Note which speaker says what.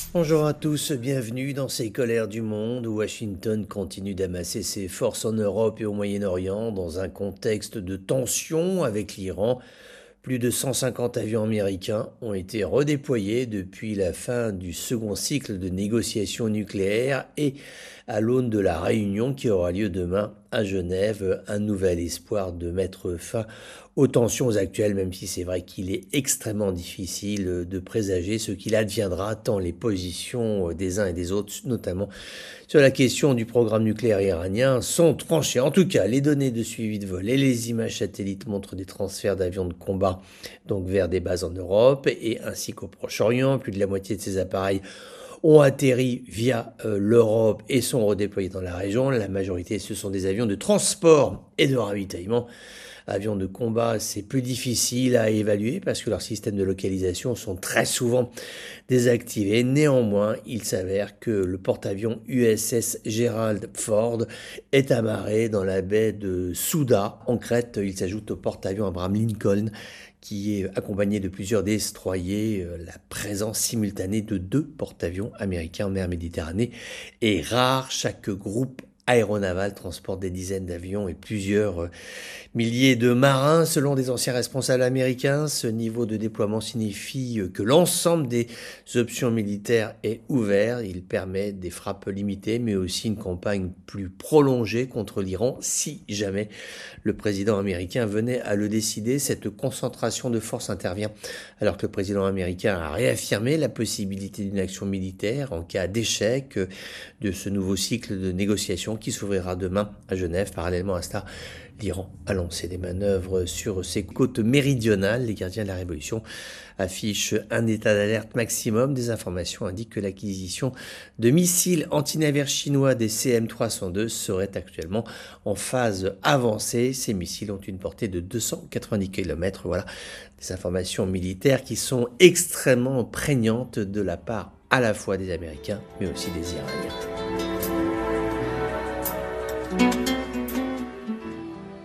Speaker 1: Bonjour à tous, bienvenue dans ces colères du monde où Washington continue d'amasser ses forces en Europe et au Moyen-Orient dans un contexte de tension avec l'Iran. Plus de 150 avions américains ont été redéployés depuis la fin du second cycle de négociations nucléaires et à l'aune de la réunion qui aura lieu demain à Genève, un nouvel espoir de mettre fin aux tensions actuelles, même si c'est vrai qu'il est extrêmement difficile de présager ce qu'il adviendra tant les positions des uns et des autres, notamment sur la question du programme nucléaire iranien, sont tranchées. En tout cas, les données de suivi de vol et les images satellites montrent des transferts d'avions de combat donc vers des bases en Europe et ainsi qu'au Proche-Orient. Plus de la moitié de ces appareils ont atterri via l'Europe et sont redéployés dans la région. La majorité, ce sont des avions de transport et de ravitaillement. Avions de combat, c'est plus difficile à évaluer parce que leurs systèmes de localisation sont très souvent désactivés. Néanmoins, il s'avère que le porte-avions USS Gerald Ford est amarré dans la baie de Souda, en Crète. Il s'ajoute au porte-avions Abraham Lincoln qui est accompagné de plusieurs destroyers. La présence simultanée de 2 porte-avions américains en mer Méditerranée est rare. Chaque groupe aéronaval transporte des dizaines d'avions et plusieurs milliers de marins. Selon des anciens responsables américains, ce niveau de déploiement signifie que l'ensemble des options militaires est ouvert. Il permet des frappes limitées, mais aussi une campagne plus prolongée contre l'Iran si jamais le président américain venait à le décider. Cette concentration de forces intervient alors que le président américain a réaffirmé la possibilité d'une action militaire en cas d'échec de ce nouveau cycle de négociations qui s'ouvrira demain à Genève. Parallèlement à cela, l'Iran a lancé des manœuvres sur ses côtes méridionales. Les gardiens de la révolution affichent un état d'alerte maximum. Des informations indiquent que l'acquisition de missiles antinavires chinois des CM302 serait actuellement en phase avancée. Ces missiles ont une portée de 290 km. Voilà des informations militaires qui sont extrêmement prégnantes de la part à la fois des Américains mais aussi des Iraniens.